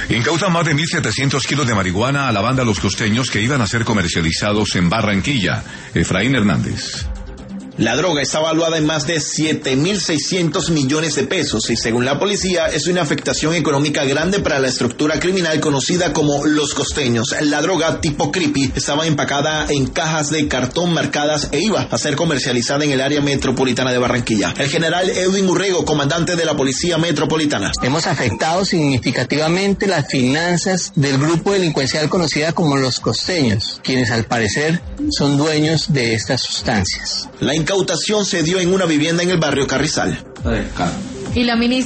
Incautan más de 1.700 kilos de marihuana a la banda Los Costeños que iban a ser comercializados en Barranquilla. Efraín Hernández. La droga está valuada en más de 7.600 millones de pesos y según la policía es una afectación económica grande para la estructura criminal conocida como Los Costeños. La droga tipo creepy estaba empacada en cajas de cartón marcadas e iba a ser comercializada en el área metropolitana de Barranquilla. El general Edwin Urrego, comandante de la Policía Metropolitana. Hemos afectado significativamente las finanzas del grupo delincuencial conocida como Los Costeños, quienes al parecer son dueños de estas sustancias. La incautación se dio en una vivienda en el barrio Carrizal. Y la ministra